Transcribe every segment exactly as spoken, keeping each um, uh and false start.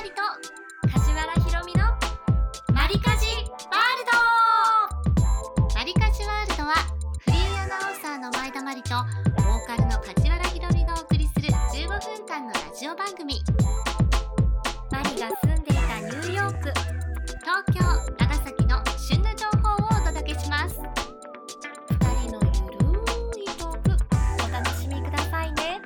りと梶原ひろみのマリカジワールド。マリカジワールドはフリーアナウンサーの前田まりとボーカルの梶原ひろみがお送りするじゅうごふんかんのラジオ番組。マリが住んでいたニューヨーク、東京、長崎の旬な情報をお届けします。ふたりのゆるいトーク、お楽しみくださいね。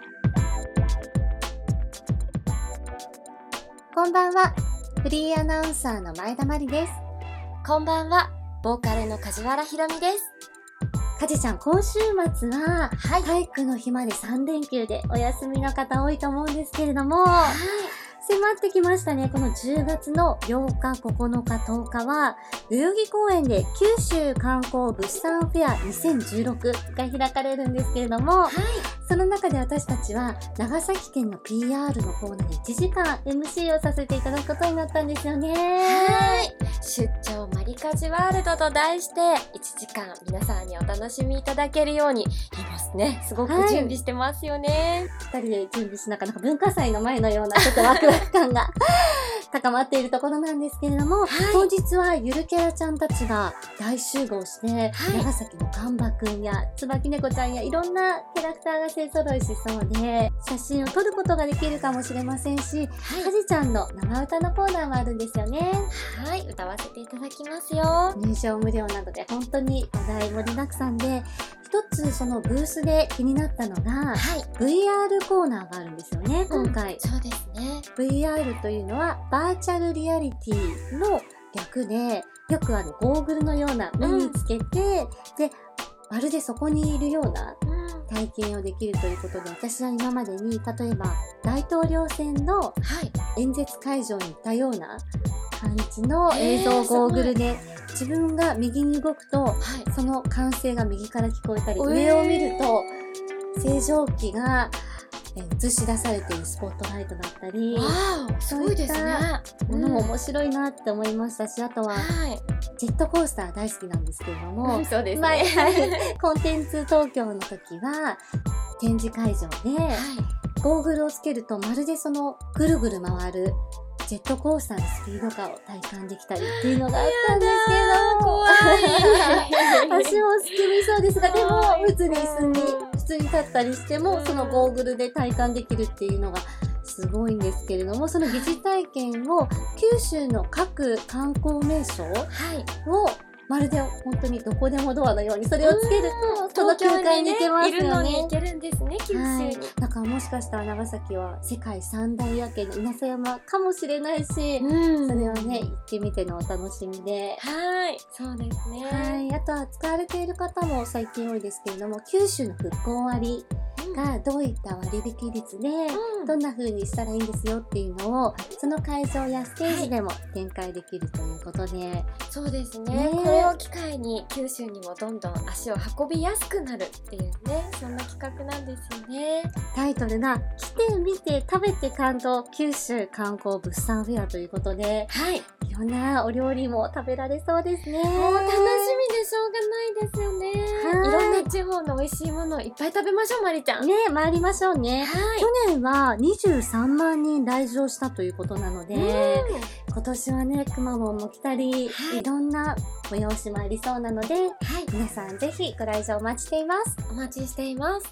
こんばんは、フリーアナウンサーの前田まりです。 こんばんは、ボーカルの梶原ひろみです。 かじちゃん、今週末は、はい、体育の日までさんれんきゅうでお休みの方多いと思うんですけれども、はい、迫ってきましたね。このじゅうがつのようか、ここのか、とおかは代々木公園で九州観光物産フェアにせんじゅうろくが開かれるんですけれども、はい、その中で私たちは長崎県の ピーアール のコーナーでいちじかん エムシー をさせていただくことになったんですよね。 はい、出張マリカジワールドと題していちじかん皆さんにお楽しみいただけるようにいますね。すごく準備してますよね。 はい、ふたりで準備しながら文化祭の前のようなちょっとワクワク感が高まっているところなんですけれども、はい、当日はゆるキャラちゃんたちが大集合して、はい、長崎のガンバくんや椿猫ちゃんやいろんなキャラクターが勢ぞろいしそうで、写真を撮ることができるかもしれませんし、はい、かじちゃんの生歌のコーナーもあるんですよね。 はい、歌わせていただきますよ。 入場無料などで本当に話題盛りだくさんで、一つそのブースで気になったのが、はい、ブイアール コーナーがあるんですよね、今回、 うん、そうですね。 ブイアール というのはバーチャルリアリティの略で、よくあのゴーグルのような目につけて、うん、でまるでそこにいるような体験をできるということで、私は今までに例えば大統領選の演説会場にいたような感じの映像ゴーグルで、自分が右に動くと、はい、その歓声が右から聞こえたり、上を見ると星条旗が映し出されているスポットライトだったり、 すごいですね。 ものも面白いなって思いましたし、あとは、はい、ジェットコースター大好きなんですけれども、 うん、そうですね、 前コンテンツ東京の時は展示会場で、はい、ゴーグルをつけるとまるでそのぐるぐる回るジェットコースターのスピード感を体感できたりっていうのがあったんですけど、 怖い足もすくみそうですが、でも普通に椅子に普通に立ったりしてもそのゴーグルで体感できるっていうのがすごいんですけれども、その疑似体験を九州の各観光名所をまるで本当にどこでもドアのようにそれをつけるとその空間に行けますよね。 いるのに行けるんですね、九州に。はい、 だからもしかしたら長崎は世界三大夜景の稲佐山かもしれないし、うん、それをね行ってみてのお楽しみで、 はい、そうですね。 はい、あとは使われている方も最近多いですけれども、九州の復興割がどういった割引率で、うん、どんな風にしたらいいんですよっていうのをその会場やステージでも展開できるということで、はい、 そうですね。これを機会に九州にもどんどん足を運びやすくなるっていうね、そんな企画なんですよね。 タイトルが来てみて食べて感動九州観光物産フェアということで、はい、いろんなお料理も食べられそうですね。 もう楽しみでしょうがないですよね。はい、いろんな地方の美味しいものをいっぱい食べましょう、まりちゃん。 ね、参りましょうね。はい、去年はにじゅうさんまんにん来場したということなので、今年はね、くまモンも来たり、はい、いろんな催しもありそうなので、はい、皆さんぜひご来場お待ちしています。 お待ちしています。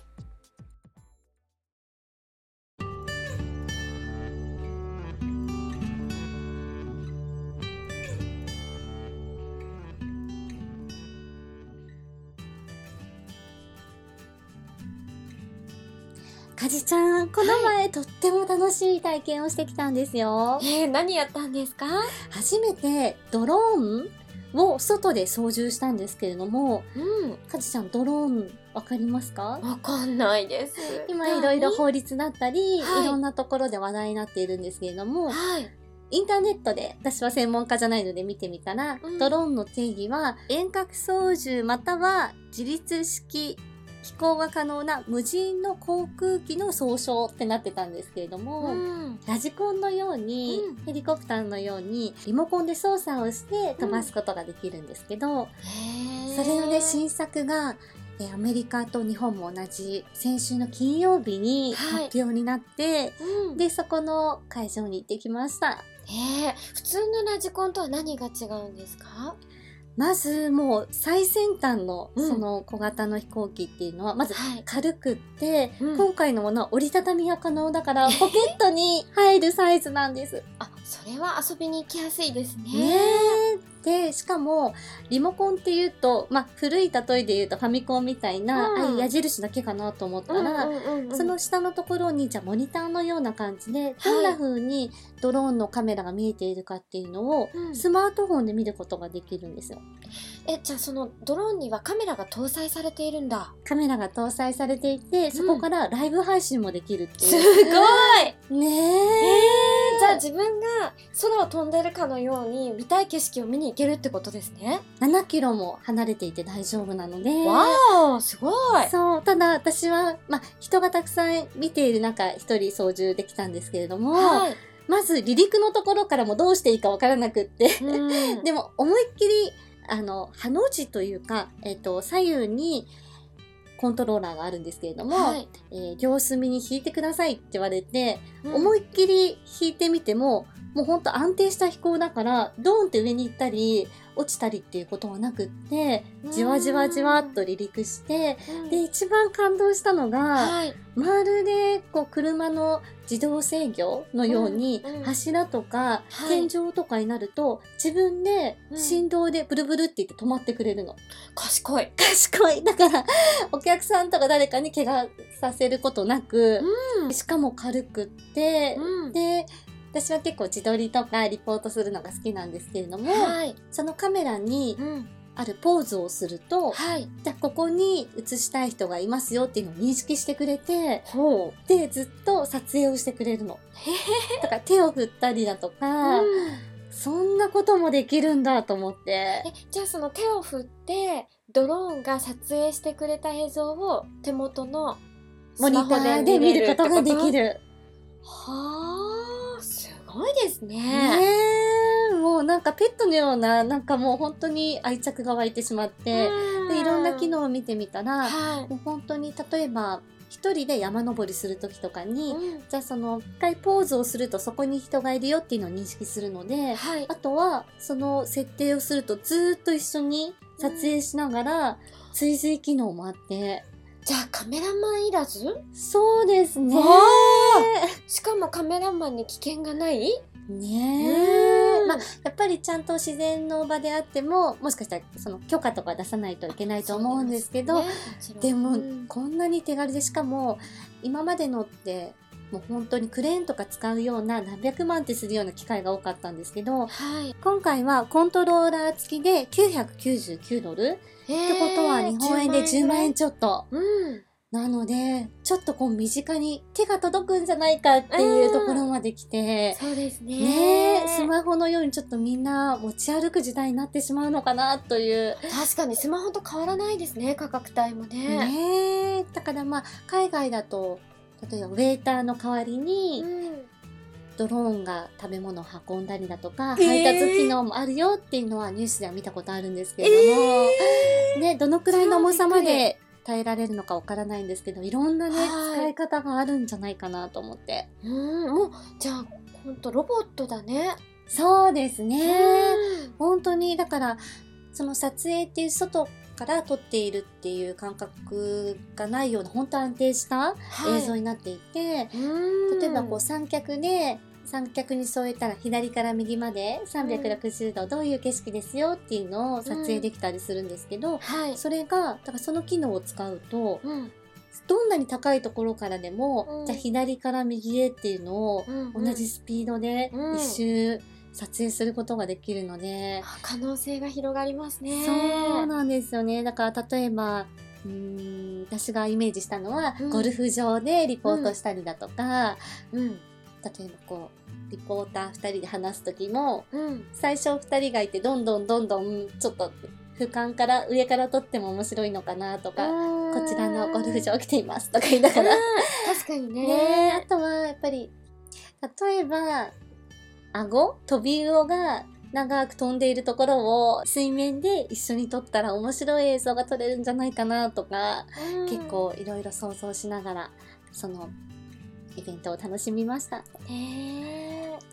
かじちゃん、この前、はい、とっても楽しい体験をしてきたんですよ。 えー、何やったんですか？ 初めてドローンを外で操縦したんですけれども、うん、かじちゃん、ドローンわかりますか？ わかんないです。 今いろいろ法律だったり、はい、いろんなところで話題になっているんですけれども、はい、インターネットで私は専門家じゃないので見てみたら、うん、ドローンの定義は遠隔操縦または自立式飛行が可能な無人の航空機の総称ってなってたんですけれども、うん、ラジコンのように、うん、ヘリコプターのようにリモコンで操作をして飛ばすことができるんですけど、うん、それのね新作がアメリカと日本も同じ先週の金曜日に発表になって、はい、うん、でそこの会場に行ってきました。 えー、普通のラジコンとは何が違うんですか？ まずもう最先端のうんその小型の飛行機っていうのはまずはい軽くって、 うん今回のものは折りたたみが可能だからポケットに入るサイズなんです。 あ、それは遊びに行きやすいですね。 ねえ。で、しかもリモコンっていうと、まあ古い例えで言うとファミコンみたいな、 うんああいう矢印だけかなと思ったら、 うんうんうんうんその下のところにじゃあモニターのような感じで、どんな風にドローンのカメラが見えているかっていうのをうんスマートフォンで見ることができるんですよ。 え、じゃあそのドローンにはカメラが搭載されているんだ。 カメラが搭載されていて、そこからライブ配信もできるってすいう。 ごい。 ねええ。 ー、じゃあ自分が空を飛んでるかのように見たい景色を見に行けるってことですね。 ななキロも離れていて大丈夫なので。 わー、すごい。 そう、ただ私は、まあ、人がたくさん見ている中、一人操縦できたんですけれども、 はい。 まず離陸のところからもどうしていいかわからなくって、 うん。 でも思いっきり、あの、ハの字というか、えっと、左右にコントローラーがあるんですけれども、 はい。 えー両隅に引いてくださいって言われて、 うん思いっきり引いてみても、もうほんと安定した飛行だから、ドーンって上に行ったり、落ちたりっていうことはなくって、じわじわじわっと離陸して、 うんで、一番感動したのが、 はい。 まるでこう車の自動制御のように、 うんうん柱とかはい天井とかになると、自分でうん振動でブルブルって言って止まってくれるの。 賢い。 賢い。だから、お客さんとか誰かに怪我させることなく、 うん。 しかも軽くって、 うん。 で、私は結構自撮りとかリポートするのが好きなんですけれども、 はい。 そのカメラにうん。 あるポーズをすると、 はい。 じゃあここに映したい人がいますよっていうのを認識してくれて、 ほう。 で、ずっと撮影をしてくれるの。だから手を振ったりだとか、 うん。 そんなこともできるんだと思って。 え、じゃあその手を振ってドローンが撮影してくれた映像を手元のモニターで見ることができる。 る。 はあ、すごいですね。 ねえ、もうなんかペットのような、なんかもう本当に愛着が湧いてしまって、 うんでいろんな機能を見てみたら、 はい。 もう本当に例えば一人で山登りする時とかに、 うんじゃあその一回ポーズをするとそこに人がいるよっていうのを認識するので、 はい。 あとはその設定をするとずーっと一緒に撮影しながら追随機能もあって、 じゃあカメラマンいらず？ そうですね。 わしかもカメラマンに危険がない？ ねえ。 うんまあ、やっぱりちゃんと自然の場であっても、もしかしたらその許可とか出さないといけないと思うんですけど、 そうですねでも、 うんこんなに手軽で、しかも今までのってもう本当にクレーンとか使うような何百万ってするような機械が多かったんですけど、 はい。 今回はコントローラー付きできゅうひゃくきゅうじゅうきゅうドルってことは日本円でじゅうまんえんちょっと。 うん。 なので、ちょっとこう身近に手が届くんじゃないかっていうところまで来て、 そうですね。 ねえ、スマホのようにちょっとみんな持ち歩く時代になってしまうのかなという。 確かにスマホと変わらないですね、価格帯もね。 ねえ、だからまあ、海外だと、例えばウェイターの代わりに、 うん。 ドローンが食べ物を運んだりだとか、 えー配達機能もあるよっていうのはニュースでは見たことあるんですけれども、ね、どのくらいの重さまで耐えられるのかわからないんですけど、いろんなね、 はい使い方があるんじゃないかなと思って。 うん、もう、じゃあ、ほんとロボットだね。 そうですね。 うん本当に、だから、その撮影っていう外から撮っているっていう感覚がないような、本当安定した映像になっていて、 うん例えばこう三脚で、三脚に添えたら左から右までさんびゃくろくじゅうどどういう景色ですよっていうのを撮影できたりするんですけど、 はい。 それが、だからその機能を使うと、 うん。 どんなに高いところからでも、 うんじゃあ左から右へっていうのをうん同じスピードでうん一周撮影することができるので、 あ可能性が広がりますね。 そうなんですよね。だから例えば、うーん、私がイメージしたのは、 うんゴルフ場でリポートしたりだとか、 うん。 例えばこう、リポーターふたりで話すときも、 うん。 最初ふたりがいてどんどんどんどんちょっと俯瞰から上から撮っても面白いのかなとか、こちらのゴルフ場来ていますとか言いながら。 確かにね。 ねえ、あとはやっぱり、例えば、顎飛び魚が長く飛んでいるところを水面で一緒に撮ったら面白い映像が撮れるんじゃないかなとか、 うん結構いろいろ想像しながら、そのイベントを楽しみました。 ねえ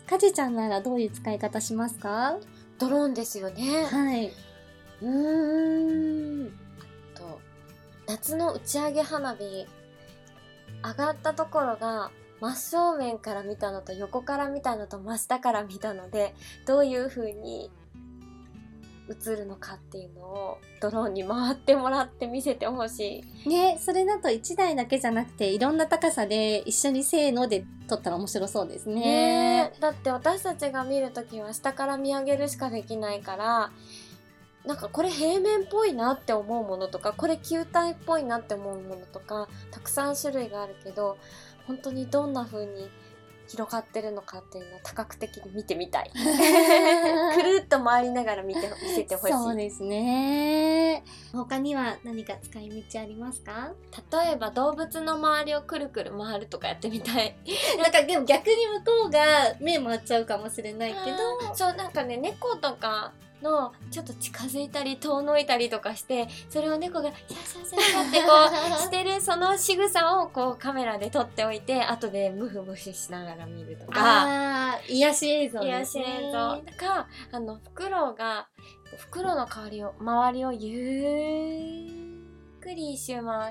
かじちゃんならどういう使い方しますか？ ドローンですよね。 はい。 うーんと夏の打ち上げ花火、上がったところが真正面から見たのと横から見たのと真下から見たので、どういう風に映るのかっていうのをドローンに回ってもらって見せてほしい。 ね、それだといちだいだけじゃなくていろんな高さで一緒にせーので撮ったら面白そうですね。 ねえ、だって私たちが見るときは下から見上げるしかできないから、なんかこれ平面っぽいなって思うものとか、これ球体っぽいなって思うものとか、たくさん種類があるけど、本当にどんな風に広がってるのかっていうのは多角的に見てみたい。くるっと回りながら見て見せてほしい。 そうですね。他には何か使い道ありますか？ 例えば動物の周りをくるくる回るとかやってみたい。 なんかでも逆に向こうが目回っちゃうかもしれないけど、 そう、なんかね、猫とかのちょっと近づいたり遠のいたりとかして、それを猫がシャシャシャシャってこうしてるその仕草をこうカメラで撮っておいて、後でムフムフしながら見るとか。 あー、癒し映像癒しですね。 映像とか、あのフクロウがフクロウの代わりを周りをゆっくり一周回って、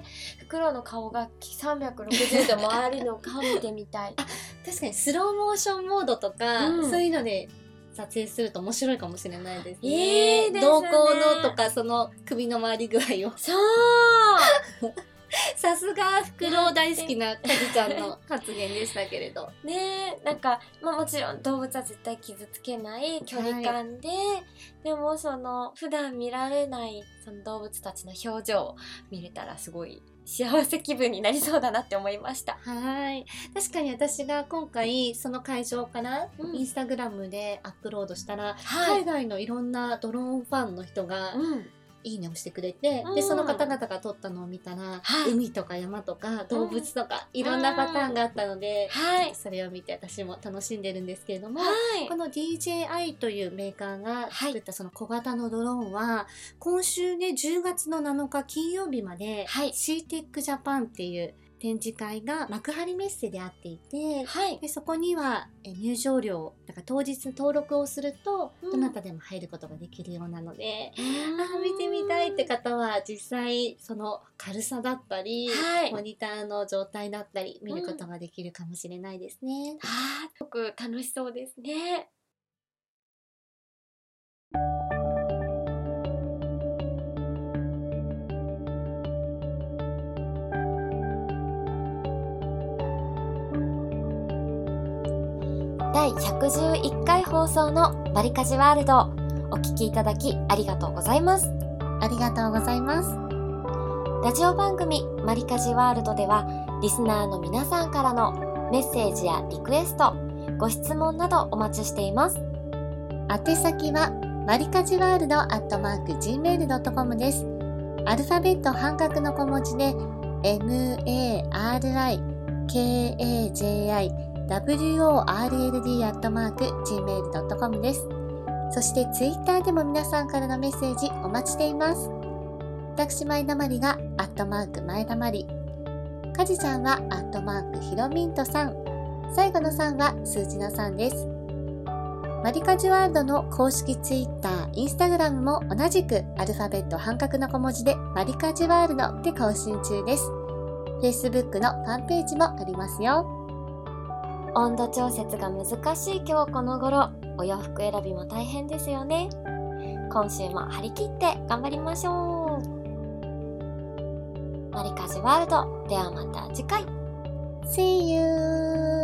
フクロウの顔がさんびゃくろくじゅうど回るのを顔見てみたい。 確かにスローモーションモードとか、 うんそういうので撮影すると面白いかもしれないですね。 いいですね。 瞳孔のとかその首の回り具合を。 そうさすがフクロウ大好きなかじちゃんの発言でしたけれど。 ねえ、なんか、まあ、もちろん動物は絶対傷つけない距離感で、はい、でもその普段見られないその動物たちの表情を見れたらすごい幸せ気分になりそうだなって思いました。 はい。確かに私が今回その会場からうんインスタグラムでアップロードしたら、 はい、 海外のいろんなドローンファンの人が、 うんいいねをしてくれて、 うん、 でその方々が撮ったのを見たら、はい、海とか山とか動物とか、うん、いろんなパターンがあったので、はい、それを見て私も楽しんでるんですけれども、はい、この ディージェーアイ というメーカーが作ったその小型のドローンは、今週ねじゅうがつのなのか金曜日まで、はい、シーテック ジャパンっていう展示会が幕張メッセであっていて、はい、でそこにはえ入場料だから当日登録をすると、うん、どなたでも入ることができるようなので、あ見てみたいって方は実際その軽さだったり、はい、モニターの状態だったり見ることができるかもしれないですね。 うん、あすごく楽しそうですね。だいひゃくじゅういっかい放送のマリカジワールド、お聞きいただきありがとうございます。 ありがとうございます。 ラジオ番組マリカジワールドでは、リスナーの皆さんからのメッセージやリクエスト、ご質問などお待ちしています。 宛先はマリカジワールドアットマーク ジーメールドットコム です。アルファベット半角の小文字で エムエーアールアイケーエージェーアイダブリューオーアールエルディー アットマーク ジーメールドットコム です。そしてツイッターでも皆さんからのメッセージお待ちしています。私前田まりがアットマーク前田まり、かじちゃんはアットマークひろみんとさん、最後のさんは数字のさんです。マリカジワールドの公式ツイッター、インスタグラムも同じくアルファベット半角の小文字でマリカジワールドで更新中です。Facebook のファンページもありますよ。 温度調節が難しい今日この頃、お洋服選びも大変ですよね。今週も張り切って頑張りましょう。マリカジワールド、ではまた次回。 See you!